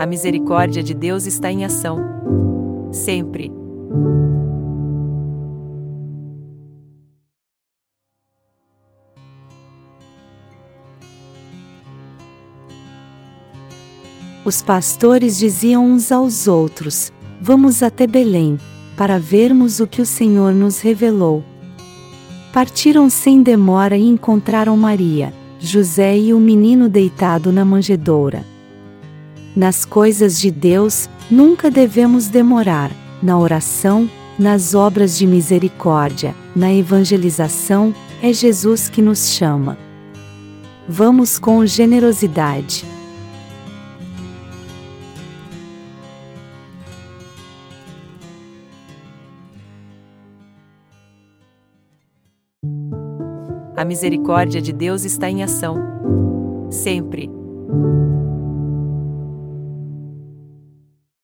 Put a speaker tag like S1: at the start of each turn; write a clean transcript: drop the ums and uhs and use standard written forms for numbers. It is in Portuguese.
S1: A misericórdia de Deus está em ação. Sempre.
S2: Os pastores diziam uns aos outros: "Vamos até Belém, para vermos o que o Senhor nos revelou." Partiram sem demora e encontraram Maria, José e o menino deitado na manjedoura. Nas coisas de Deus, nunca devemos demorar, na oração, nas obras de misericórdia, na evangelização, é Jesus que nos chama. Vamos com generosidade.
S1: A misericórdia de Deus está em ação. Sempre.